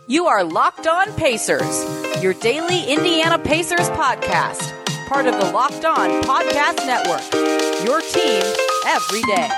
You are Locked On Pacers, your daily Indiana Pacers podcast, part of the Locked On Podcast Network, your team every day.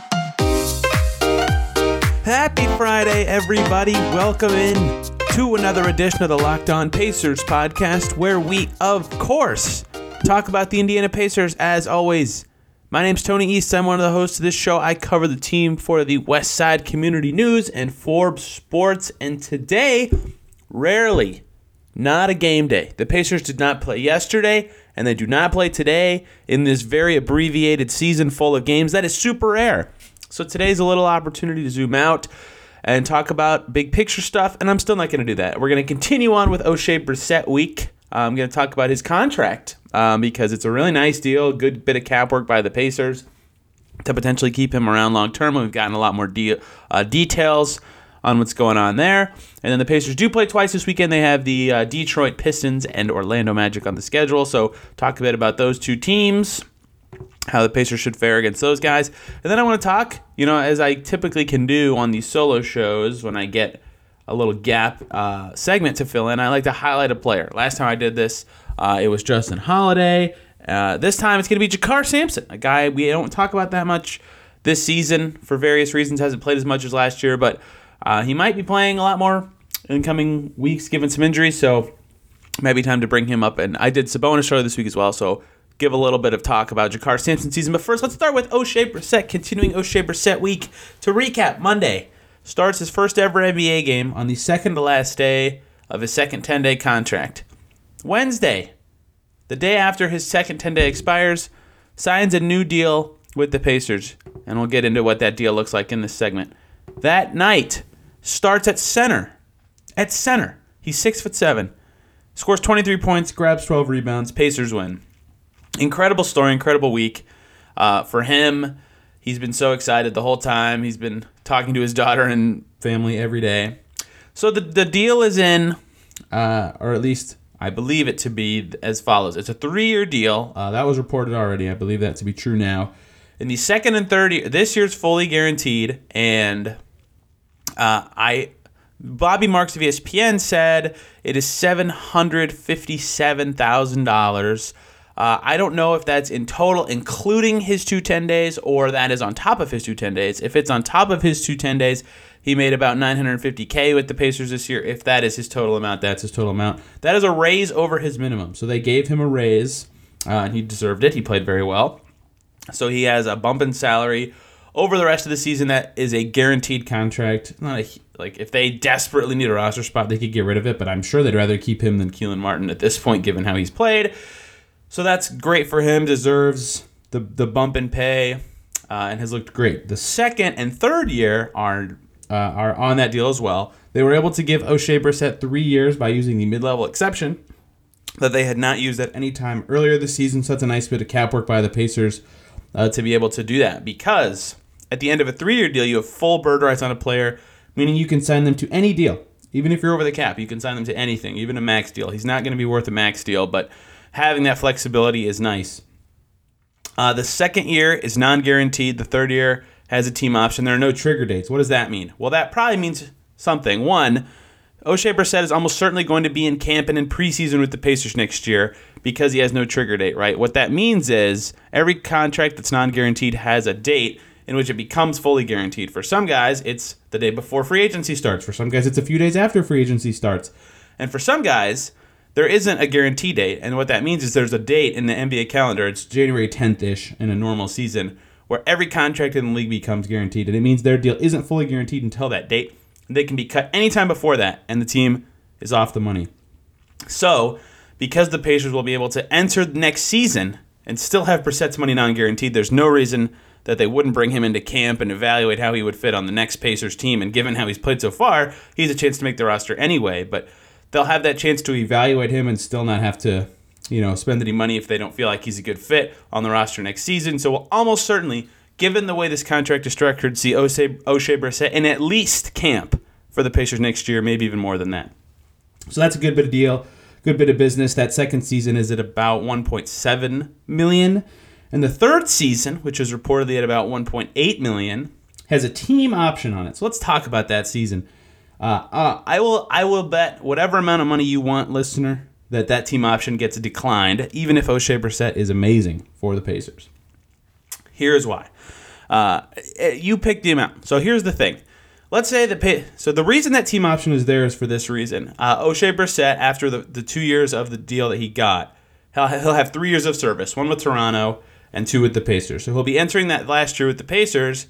Happy Friday, everybody. Welcome in to another edition of the Locked On Pacers podcast, where we, of course, talk about the Indiana Pacers as always. My name's Tony East. I'm one of the hosts of this show. I cover the team for the West Side Community News and Forbes Sports. And today, rarely, not a game day. The Pacers did not play yesterday, and they do not play today in this very abbreviated season full of games. That is super rare. So today's a little opportunity to zoom out and talk about big picture stuff, and I'm still not going to do that. We're going to continue on with Oshae Brissett week. I'm going to talk about his contract because it's a really nice deal, a good bit of cap work by the Pacers to potentially keep him around long term. We've gotten a lot more details on what's going on there. And then the Pacers do play twice this weekend. They have the Detroit Pistons and Orlando Magic on the schedule. So talk a bit about those two teams, how the Pacers should fare against those guys. And then I want to talk, as I typically can do on these solo shows when I get a little gap segment to fill in, I like to highlight a player. Last time I did this, it was Justin Holiday. This time it's going to be JaKarr Sampson, a guy we don't talk about that much this season for various reasons. Hasn't played as much as last year, but he might be playing a lot more in coming weeks given some injuries, so maybe time to bring him up. And I did Sabonis show this week as well, so give a little bit of talk about JaKarr Sampson season. But first, let's start with Oshae Brissett, continuing Oshae Brissett week. To recap, Monday starts his first ever NBA game on the second to last day of his second 10-day contract. Wednesday, the day after his second 10-day expires, signs a new deal with the Pacers, and we'll get into what that deal looks like in this segment. That night, starts at center. At center. He's 6'7", scores 23 points, grabs 12 rebounds. Pacers win. Incredible story, incredible week for him. He's been so excited the whole time. He's been talking to his daughter and family every day. So the deal is in, or at least I believe it to be as follows. It's a 3-year deal. That was reported already. I believe that to be true now. In the second and third year, this year's fully guaranteed, and Bobby Marks of ESPN said it is $757,000. I don't know if that's in total, including his 2 10 days, or that is on top of his 2 10 days. If it's on top of his 2 10 days, he made about $950K with the Pacers this year. If that is his total amount, that's his total amount. That is a raise over his minimum. So they gave him a raise, and he deserved it. He played very well. So he has a bump in salary over the rest of the season. That is a guaranteed contract. Like if they desperately need a roster spot, they could get rid of it, but I'm sure they'd rather keep him than Kelan Martin at this point, given how he's played. So that's great for him, deserves the bump in pay, and has looked great. The second and third year are on that deal as well. They were able to give Oshae Brissett 3 years by using the mid-level exception that they had not used at any time earlier this season. So that's a nice bit of cap work by the Pacers to be able to do that, because at the end of a 3-year deal, you have full bird rights on a player, meaning you can sign them to any deal. Even if you're over the cap, you can sign them to anything, even a max deal. He's not going to be worth a max deal, but having that flexibility is nice. The second year is non-guaranteed. The third year has a team option. There are no trigger dates. What does that mean? Well, that probably means something. One, Oshae Brissett is almost certainly going to be in camp and in preseason with the Pacers next year because he has no trigger date, right? What that means is every contract that's non-guaranteed has a date in which it becomes fully guaranteed. For some guys, it's the day before free agency starts. For some guys, it's a few days after free agency starts. And for some guys, there isn't a guarantee date, and what that means is there's a date in the NBA calendar, it's January 10th-ish in a normal season, where every contract in the league becomes guaranteed, and it means their deal isn't fully guaranteed until that date. They can be cut anytime before that, and the team is off the money. So, because the Pacers will be able to enter the next season and still have Brissett's money non-guaranteed, there's no reason that they wouldn't bring him into camp and evaluate how he would fit on the next Pacers team, and given how he's played so far, he's a chance to make the roster anyway, but they'll have that chance to evaluate him and still not have to, spend any money if they don't feel like he's a good fit on the roster next season. So we'll almost certainly, given the way this contract is structured, see Oshae Brissett in at least camp for the Pacers next year, maybe even more than that. So that's a good bit of deal, good bit of business. That second season is at about $1.7 million. And the third season, which is reportedly at about $1.8 million, has a team option on it. So let's talk about that season. I will bet whatever amount of money you want, listener, that team option gets declined, even if O'Shea Brissett is amazing for the Pacers. Here's why. You pick the amount. So here's the thing. Let's say the reason that team option is there is for this reason. O'Shea Brissett, after the 2 years of the deal that he got, he'll have 3 years of service, 1 with Toronto and 2 with the Pacers. So he'll be entering that last year with the Pacers.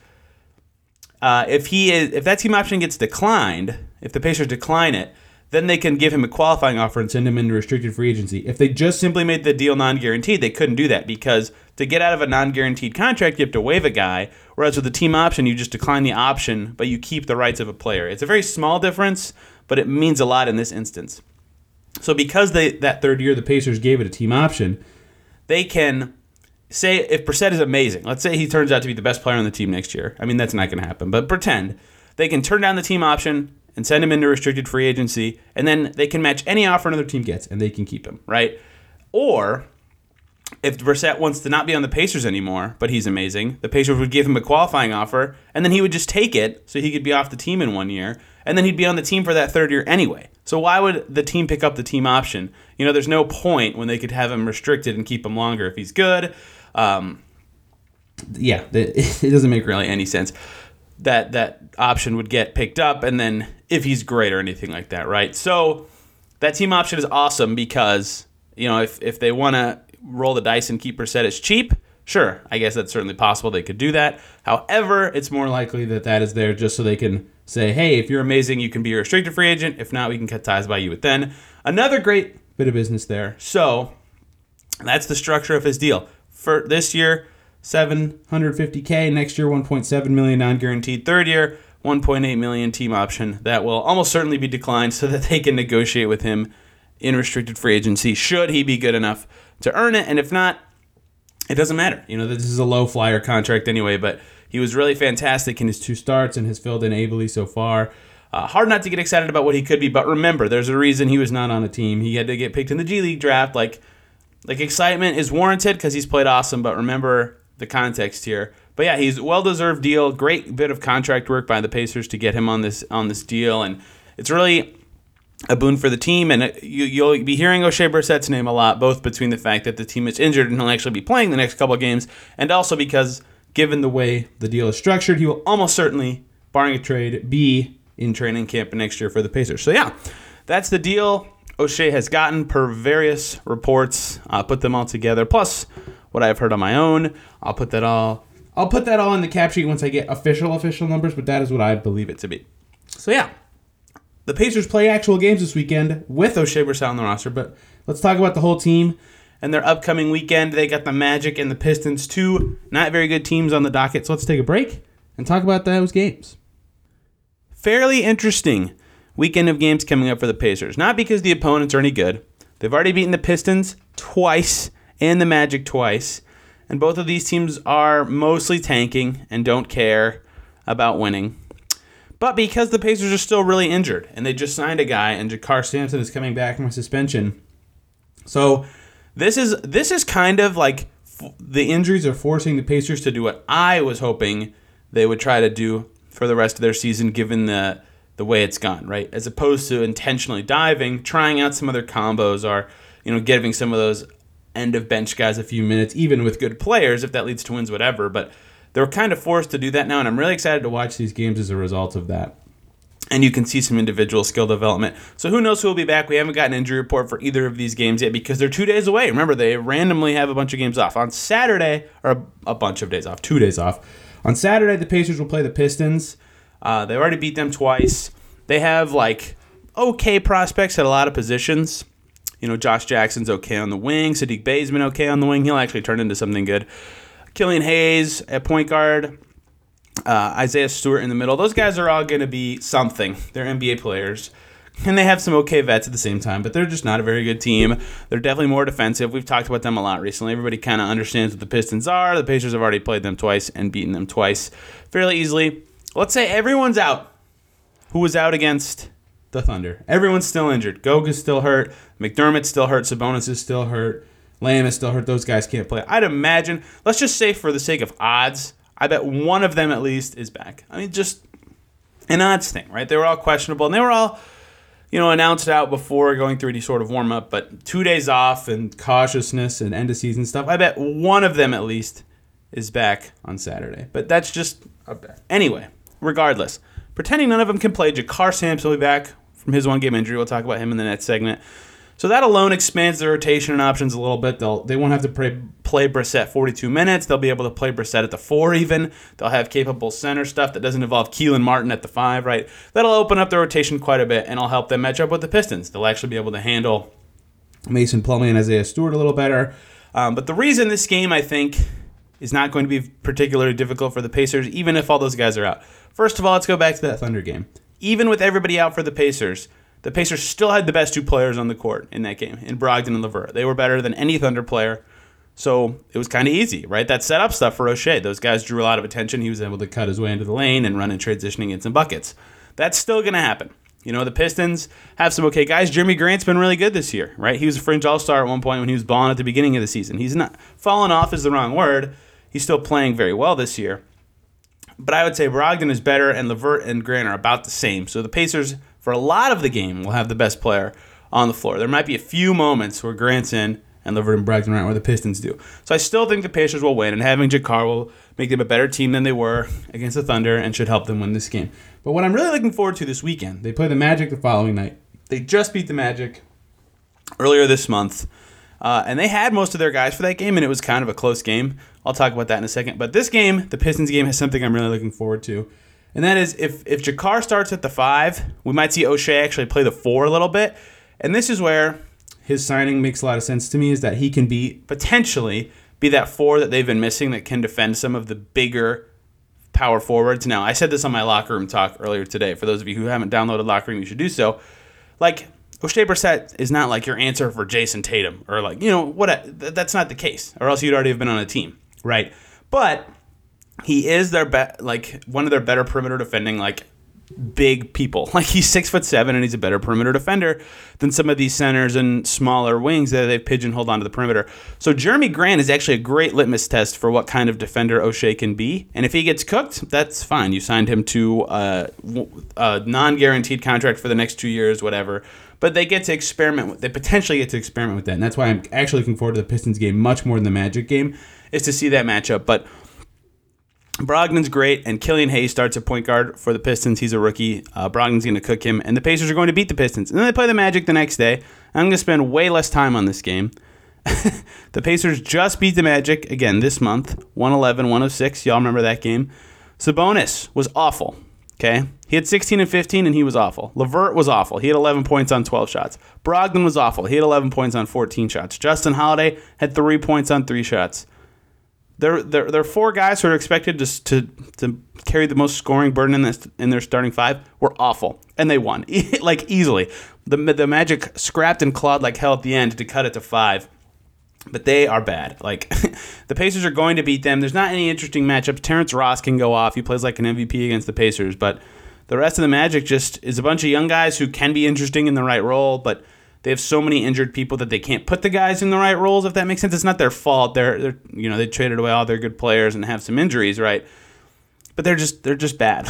If that team option gets declined, if the Pacers decline it, then they can give him a qualifying offer and send him into restricted free agency. If they just simply made the deal non-guaranteed, they couldn't do that because to get out of a non-guaranteed contract, you have to waive a guy, whereas with the team option, you just decline the option, but you keep the rights of a player. It's a very small difference, but it means a lot in this instance. So because that third year the Pacers gave it a team option, they can say if Brissett is amazing, let's say he turns out to be the best player on the team next year. I mean, that's not going to happen, but pretend. They can turn down the team option and send him into restricted free agency, and then they can match any offer another team gets, and they can keep him, right? Or if Brissett wants to not be on the Pacers anymore, but he's amazing, the Pacers would give him a qualifying offer, and then he would just take it so he could be off the team in 1 year, and then he'd be on the team for that third year anyway. So why would the team pick up the team option? You know, there's no point when they could have him restricted and keep him longer if he's good. It doesn't make really any sense that option would get picked up, and then if he's great or anything like that, right? So that team option is awesome because, you know, if they want to roll the dice and keep Brissett as cheap, sure, I guess that's certainly possible. They could do that. However, it's more likely that is there just so they can say, hey, if you're amazing, you can be a restricted free agent. If not, we can cut ties by you with then. Another great bit of business there. So that's the structure of his deal. For this year, $750K. Next year, $1.7 million non-guaranteed. Third year, $1.8 million team option. That will almost certainly be declined so that they can negotiate with him in restricted free agency should he be good enough to earn it. And if not, it doesn't matter. You know, this is a low flyer contract anyway, but he was really fantastic in his 2 starts and has filled in ably so far. Hard not to get excited about what he could be, but remember, there's a reason he was not on a team. He had to get picked in the G League draft. Like excitement is warranted because he's played awesome, but remember the context here. But yeah, he's a well-deserved deal. Great bit of contract work by the Pacers to get him on this deal, and it's really a boon for the team. And you'll be hearing O'Shea Brissett's name a lot, both between the fact that the team is injured and he'll actually be playing the next couple of games, and also because, given the way the deal is structured, he will almost certainly, barring a trade, be in training camp next year for the Pacers. So yeah, that's the deal O'Shea has gotten per various reports. I'll put them all together, plus what I've heard on my own. I'll put that all in the cap sheet once I get official numbers, but that is what I believe it to be. So yeah, the Pacers play actual games this weekend with O'Shea Brissett on the roster, but let's talk about the whole team and their upcoming weekend. They got the Magic and the Pistons, 2 not very good teams on the docket, so let's take a break and talk about those games. Fairly interesting weekend of games coming up for the Pacers. Not because the opponents are any good. They've already beaten the Pistons twice and the Magic twice, and both of these teams are mostly tanking and don't care about winning. But because the Pacers are still really injured, and they just signed a guy, and Jakar Sampson is coming back from a suspension, so this is kind of like the injuries are forcing the Pacers to do what I was hoping they would try to do for the rest of their season, given the way it's gone, right? As opposed to intentionally diving, trying out some other combos, or giving some of those end of bench guys a few minutes, even with good players, if that leads to wins, whatever. But they're kind of forced to do that now, and I'm really excited to watch these games as a result of that. And you can see some individual skill development. So who knows who will be back? We haven't got an injury report for either of these games yet because they're 2 days away. Remember, they randomly have a bunch of games off. On Saturday, or a bunch of days off, 2 days off. On Saturday, the Pacers will play the Pistons. They already beat them twice. They have, okay prospects at a lot of positions. Josh Jackson's okay on the wing. Sadiq Bey's been okay on the wing. He'll actually turn into something good. Killian Hayes at point guard. Isaiah Stewart in the middle. Those guys are all going to be something. They're NBA players. And they have some okay vets at the same time, but they're just not a very good team. They're definitely more defensive. We've talked about them a lot recently. Everybody kind of understands what the Pistons are. The Pacers have already played them twice and beaten them twice fairly easily. Let's say everyone's out. Who was out against the Thunder? Everyone's still injured. Goga's still hurt. McDermott's still hurt. Sabonis is still hurt. Lamb is still hurt. Those guys can't play. I'd imagine, let's just say for the sake of odds, I bet one of them at least is back. I mean, just an odds thing, right? They were all questionable, and they were all, announced out before going through any sort of warm-up, but 2 days off and cautiousness and end-of-season stuff, I bet one of them at least is back on Saturday. But that's just a bet. Anyway, regardless, pretending none of them can play, Jakar Sampson will be back from his one-game injury. We'll talk about him in the next segment. So that alone expands the rotation and options a little bit. They won't have to play Brissett 42 minutes. They'll be able to play Brissett at the 4 even. They'll have capable center stuff that doesn't involve Keelan Martin at the 5, right? That'll open up the rotation quite a bit, and it'll help them match up with the Pistons. They'll actually be able to handle Mason Plumlee and Isaiah Stewart a little better. But the reason this game, I think, is not going to be particularly difficult for the Pacers, even if all those guys are out. First of all, let's go back to that Thunder game. Even with everybody out for the Pacers still had the best 2 players on the court in that game, in Brogdon and LeVert. They were better than any Thunder player, so it was kind of easy, right? That set up stuff for O'Shea. Those guys drew a lot of attention. He was able to cut his way into the lane and run in transition and get some buckets. That's still going to happen. The Pistons have some okay guys. Jeremy Grant's been really good this year, right? He was a fringe all-star at one point when he was balling at the beginning of the season. He's not fallen off is the wrong word. He's still playing very well this year. But I would say Brogdon is better, and LeVert and Grant are about the same. So the Pacers, for a lot of the game, will have the best player on the floor. There might be a few moments where Grant's in and LeVert and Brogdon aren't where the Pistons do. So I still think the Pacers will win, and having Jakar will make them a better team than they were against the Thunder and should help them win this game. But what I'm really looking forward to this weekend, they play the Magic the following night. They just beat the Magic earlier this month, and they had most of their guys for that game, and it was kind of a close game. I'll talk about that in a second. But this game, the Pistons game, has something I'm really looking forward to. And that is, if Jakar starts at the 5, we might see O'Shea actually play the 4 a little bit. And this is where his signing makes a lot of sense to me, is that he can potentially be that 4 that they've been missing that can defend some of the bigger power forwards. Now, I said this on my Locker Room Talk earlier today. For those of you who haven't downloaded Locker Room, you should do so. O'Shea Brissett is not like your answer for Jason Tatum or that's not the case, or else you'd already have been on a team, right? But he is their one of their better perimeter defending big people. He's 6'7" and he's a better perimeter defender than some of these centers and smaller wings that they've pigeonholed onto the perimeter. So Jeremy Grant is actually a great litmus test for what kind of defender O'Shea can be. And if he gets cooked, that's fine. You signed him to a non-guaranteed contract for the next 2 years, whatever. But they potentially get to experiment with that. And that's why I'm actually looking forward to the Pistons game much more than the Magic game, is to see that matchup. But Brogdon's great, and Killian Hayes starts at point guard for the Pistons. He's a rookie. Brogdon's going to cook him, and the Pacers are going to beat the Pistons. And then they play the Magic the next day. I'm going to spend way less time on this game. The Pacers just beat the Magic, again, this month, 111-106. Y'all remember that game? Sabonis was awful, okay? He had 16 and 15, and he was awful. LeVert was awful. He had 11 points on 12 shots. Brogdon was awful. He had 11 points on 14 shots. Justin Holiday had 3 points on 3 shots. There are 4 guys who are expected to carry the most scoring burden in their starting 5 were awful, and they won easily. The Magic scrapped and clawed like hell at the end to cut it to 5, but they are bad. The Pacers are going to beat them. There's not any interesting matchups. Terrence Ross can go off. He plays like an MVP against the Pacers, but the rest of the Magic just is a bunch of young guys who can be interesting in the right role, but they have so many injured people that they can't put the guys in the right roles, if that makes sense. It's not their fault. They traded away all their good players and have some injuries, right? But they're just bad.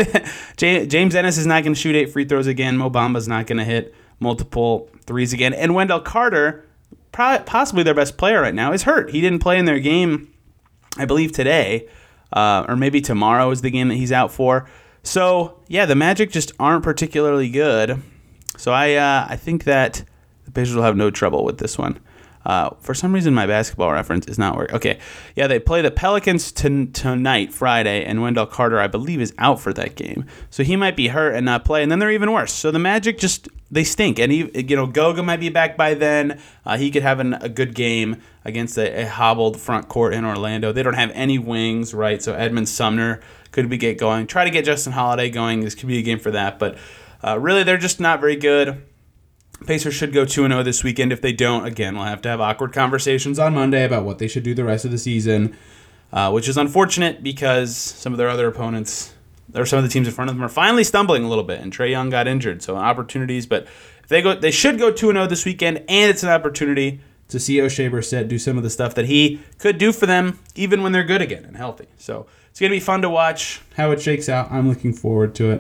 James Ennis is not going to shoot 8 free throws again. Mo Bamba's not going to hit multiple threes again. And Wendell Carter, possibly their best player right now, is hurt. He didn't play in their game, I believe, today, or maybe tomorrow is the game that he's out for. So, yeah, the Magic just aren't particularly good. So I think that the Pacers will have no trouble with this one. For some reason, my basketball reference is not working. Okay, yeah, they play the Pelicans tonight, Friday, and Wendell Carter, I believe, is out for that game. So he might be hurt and not play, and then they're even worse. So the Magic they stink. And, Goga might be back by then. He could have a good game against a hobbled front court in Orlando. They don't have any wings, right? So Edmund Sumner could get going. Try to get Justin Holiday going. This could be a game for that, but really, they're just not very good. Pacers should go 2-0 this weekend. If they don't, again, we'll have to have awkward conversations on Monday about what they should do the rest of the season, which is unfortunate because some of their other opponents, or some of the teams in front of them, are finally stumbling a little bit, and Trae Young got injured, so opportunities. But if they should go 2-0 this weekend, and it's an opportunity to see O'Shea Brissett do some of the stuff that he could do for them, even when they're good again and healthy. So it's going to be fun to watch how it shakes out. I'm looking forward to it.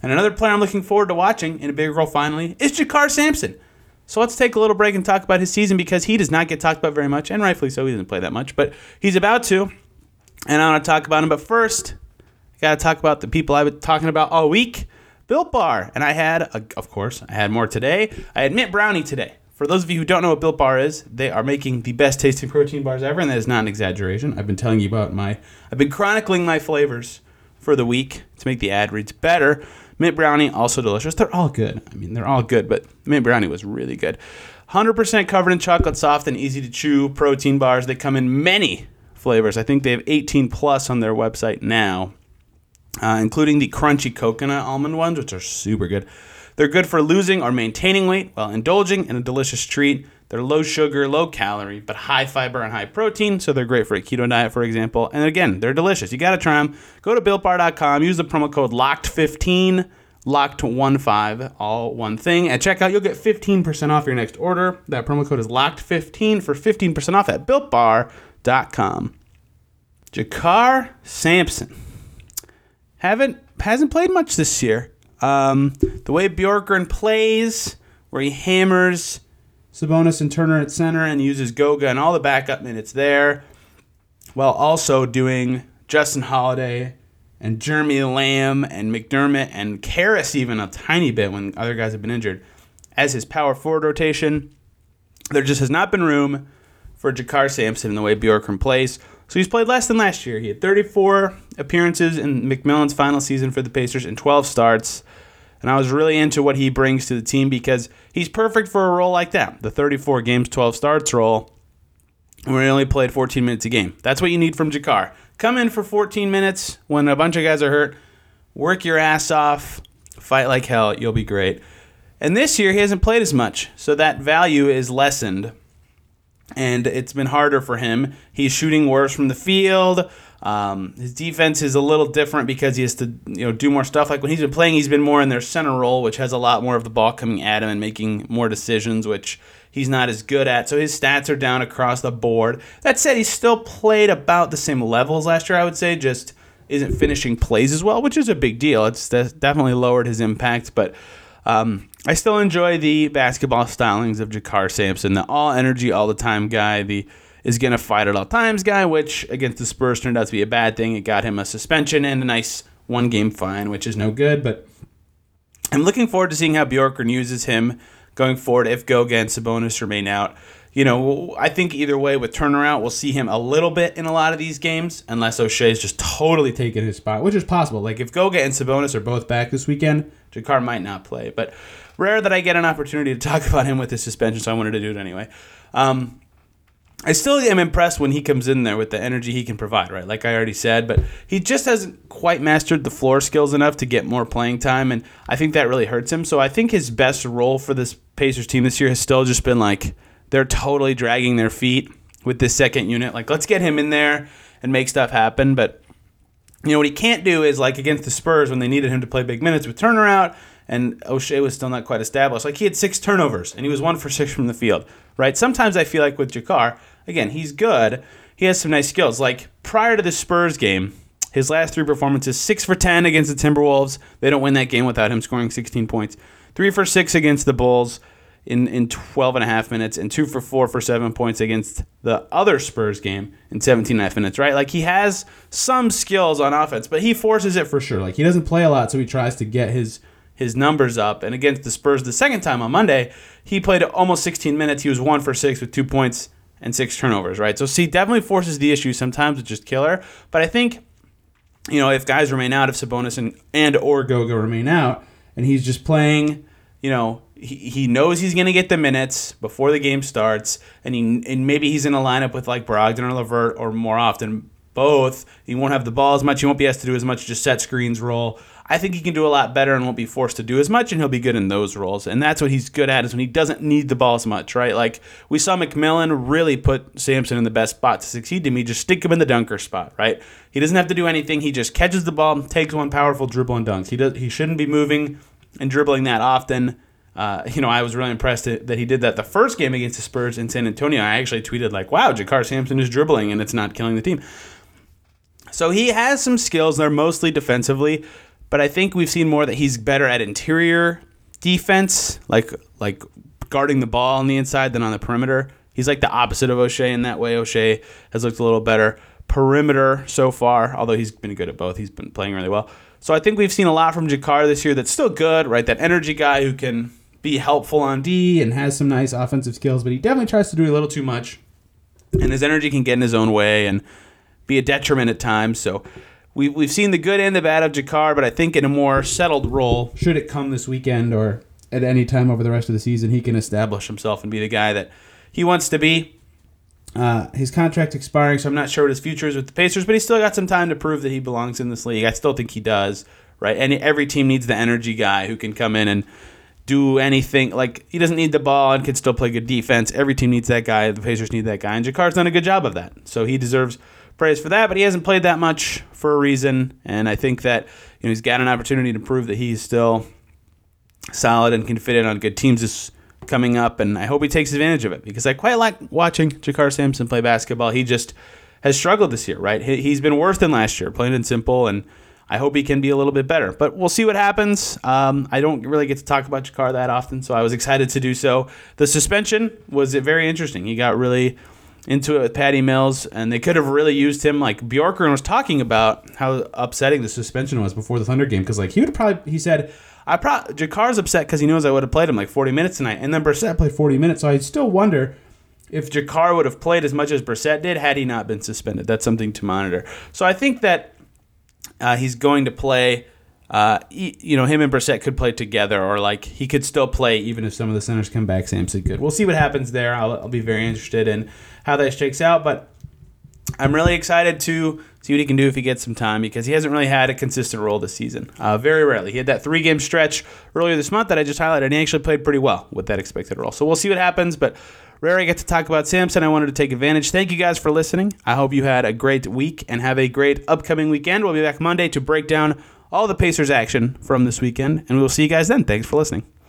And another player I'm looking forward to watching in a big role finally is JaKarr Sampson. So let's take a little break and talk about his season because he does not get talked about very much, and rightfully so, he doesn't play that much, but he's about to, and I want to talk about him. But first, I got to talk about the people I've been talking about all week, Built Bar. And I had, of course, I had more today. I had Mint Brownie today. For those of you who don't know what Built Bar is, they are making the best tasting protein bars ever, and that is not an exaggeration. I've been telling you about I've been chronicling my flavors for the week to make the ad reads better. Mint Brownie, also delicious. They're all good. I mean, they're all good, but Mint Brownie was really good. 100% covered in chocolate, soft and easy to chew protein bars. They come in many flavors. I think they have 18 plus on their website now, including the crunchy coconut almond ones, which are super good. They're good for losing or maintaining weight while indulging in a delicious treat. They're low sugar, low calorie, but high fiber and high protein, so they're great for a keto diet, for example. And again, they're delicious. You got to try them. Go to BuiltBar.com. Use the promo code LOCKED15, LOCKED15, all one thing. At checkout, you'll get 15% off your next order. That promo code is LOCKED15 for 15% off at BuiltBar.com. JaKarr Sampson hasn't played much this year. The way Bjorkgren plays, where he hammers Sabonis and Turner at center and uses Goga and all the backup minutes there, while also doing Justin Holiday and Jeremy Lamb and McDermott and Karras even a tiny bit when other guys have been injured as his power forward rotation. There just has not been room for JaKarr Sampson in the way Bjorkgren plays. So he's played less than last year. He had 34 appearances in McMillan's final season for the Pacers and 12 starts. And I was really into what he brings to the team because he's perfect for a role like that, the 34 games, 12 starts role, where he only played 14 minutes a game. That's what you need from JaKarr. Come in for 14 minutes when a bunch of guys are hurt, work your ass off, fight like hell, you'll be great. And this year he hasn't played as much, so that value is lessened. And it's been harder for him. He's shooting worse from the field. His defense is a little different because he has to do more stuff. Like when he's been playing, he's been more in their center role, which has a lot more of the ball coming at him and making more decisions, which he's not as good at. So his stats are down across the board. That said, he still played about the same level as last year, I would say, just isn't finishing plays as well, which is a big deal. It's definitely lowered his impact, but I still enjoy the basketball stylings of JaKarr Sampson, the all energy, all the time guy, the is going to fight at all times guy, which against the Spurs turned out to be a bad thing. It got him a suspension and a nice one-game fine, which is no good. But I'm looking forward to seeing how Bjorkgren uses him going forward if Goga and Sabonis remain out. I think either way with Turner out, we'll see him a little bit in a lot of these games, unless O'Shea's just totally taken his spot, which is possible. Like if Goga and Sabonis are both back this weekend, JaKarr might not play. But rare that I get an opportunity to talk about him with his suspension, so I wanted to do it anyway. I still am impressed when he comes in there with the energy he can provide, right? Like I already said, but he just hasn't quite mastered the floor skills enough to get more playing time, and I think that really hurts him. So I think his best role for this Pacers team this year has still just been like they're totally dragging their feet with this second unit. Like, let's get him in there and make stuff happen. But, what he can't do is like against the Spurs when they needed him to play big minutes with Turner out, and O'Shea was still not quite established. Like, he had 6 turnovers, and he was 1 for 6 from the field, right? Sometimes I feel like with JaKarr, again, he's good. He has some nice skills. Like, prior to the Spurs game, his last 3 performances, 6 for 10 against the Timberwolves. They don't win that game without him scoring 16 points. 3 for 6 against the Bulls in 12 and a half minutes, and 2 for 4 for 7 points against the other Spurs game in 17 and a half minutes, right? Like, he has some skills on offense, but he forces it for sure. Like, he doesn't play a lot, so he tries to get his numbers up. And against the Spurs the second time on Monday, he played almost 16 minutes. He was 1 for 6 with 2 points and 6 turnovers, right? So he definitely forces the issue sometimes, which is killer. But I think, if guys remain out, if Sabonis and or Goga remain out, and he's just playing, he knows he's going to get the minutes before the game starts, and maybe he's in a lineup with like Brogdon or LeVert or more often both. He won't have the ball as much. He won't be asked to do as much, just set screens role. I think he can do a lot better and won't be forced to do as much, and he'll be good in those roles. And that's what he's good at, is when he doesn't need the ball as much, right? Like, we saw McMillan really put Sampson in the best spot to succeed to me. Just stick him in the dunker spot, right? He doesn't have to do anything. He just catches the ball, takes one powerful dribble, and dunks. He shouldn't be moving and dribbling that often. I was really impressed that he did that the first game against the Spurs in San Antonio. I actually tweeted like, wow, JaKarr Sampson is dribbling, and it's not killing the team. So he has some skills. They're mostly defensively. but I think we've seen more that he's better at interior defense, like guarding the ball on the inside than on the perimeter. He's like the opposite of O'Shea in that way. O'Shea has looked a little better perimeter so far, although he's been good at both. He's been playing really well. So I think we've seen a lot from JaKarr this year that's still good, right? That energy guy who can be helpful on D and has some nice offensive skills, but he definitely tries to do a little too much. And his energy can get in his own way and be a detriment at times. So we've seen the good and the bad of JaKarr, but I think in a more settled role, should it come this weekend or at any time over the rest of the season, he can establish himself and be the guy that he wants to be. His contract expiring, so I'm not sure what his future is with the Pacers, but he's still got some time to prove that he belongs in this league. I still think he does, right? And every team needs the energy guy who can come in and do anything. Like, he doesn't need the ball and can still play good defense. Every team needs that guy. The Pacers need that guy, and JaKarr's done a good job of that. So he deserves praise for that, but he hasn't played that much for a reason, and I think that he's got an opportunity to prove that he's still solid and can fit in on good teams this coming up, and I hope he takes advantage of it because I quite like watching JaKarr Sampson play basketball. He just has struggled this year, right? He's been worse than last year, plain and simple, and I hope he can be a little bit better. But we'll see what happens. I don't really get to talk about JaKarr that often, so I was excited to do so. The suspension was very interesting. He got really into it with Patty Mills, and they could have really used him. Like Bjorkgren was talking about how upsetting the suspension was before the Thunder game because he said, JaKarr's upset because he knows I would have played him like 40 minutes tonight. And then Brissett played 40 minutes, so I still wonder if JaKarr would have played as much as Brissett did had he not been suspended. That's something to monitor. So I think that he's going to play. Him and Brissett could play together, or like he could still play even if some of the centers come back. Sampson could. We'll see what happens there. I'll be very interested in how that shakes out, but I'm really excited to see what he can do if he gets some time because he hasn't really had a consistent role this season. Very rarely. He had that 3-game stretch earlier this month that I just highlighted, and he actually played pretty well with that expected role. So we'll see what happens, but rare I get to talk about Sampson. I wanted to take advantage. Thank you guys for listening. I hope you had a great week and have a great upcoming weekend. We'll be back Monday to break down all the Pacers action from this weekend, and we will see you guys then. Thanks for listening.